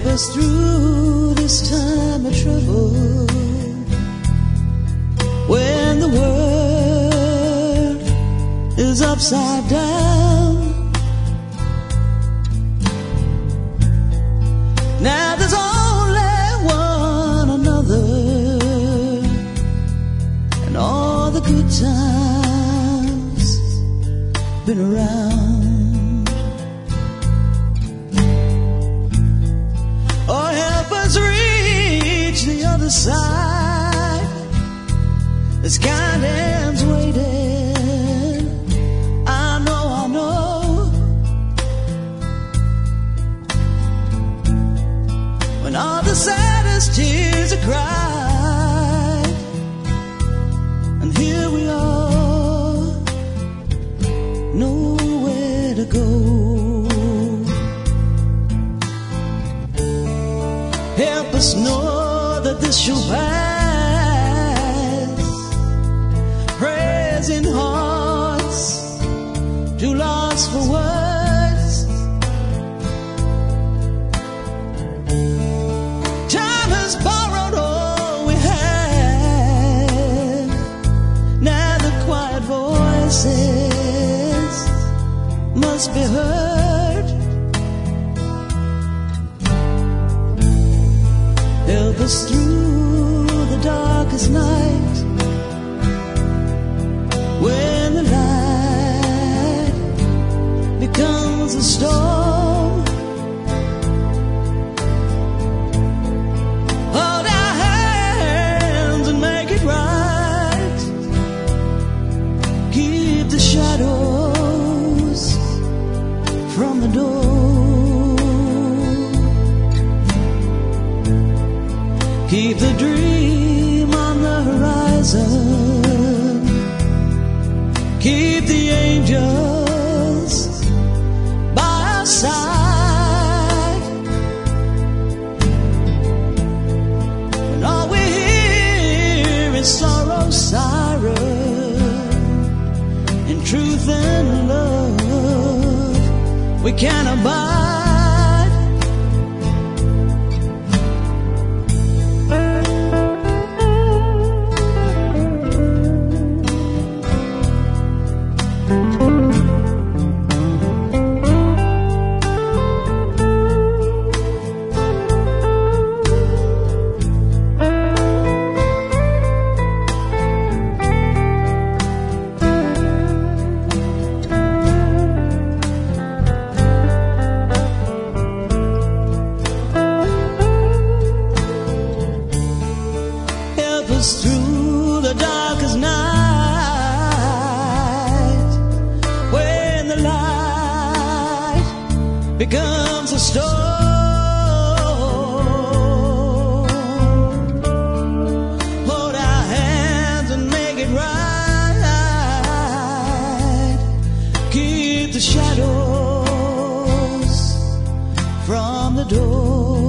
us through this time of trouble, when the world is upside down. Now there's only one another, and all the good times been around. Oh, help us reach the other side. This kind hand's waiting. I know. When all the saddest tears are cried, and here we are, nowhere to go. Help us know that this shall pass. Prayers in hearts too lost for words. Time has borrowed all we have. Now the quiet voices must be heard. Help us through the darkest night, when the light becomes a storm. Hold our hands and make it right. Keep the shadows from the door. Keep the dream on the horizon. Keep the angels by our side. When all we hear is sorrow, siren, in truth and love we can abide. Through the darkest night, when the light becomes a storm. Hold our hands and make it right. Keep the shadows from the door.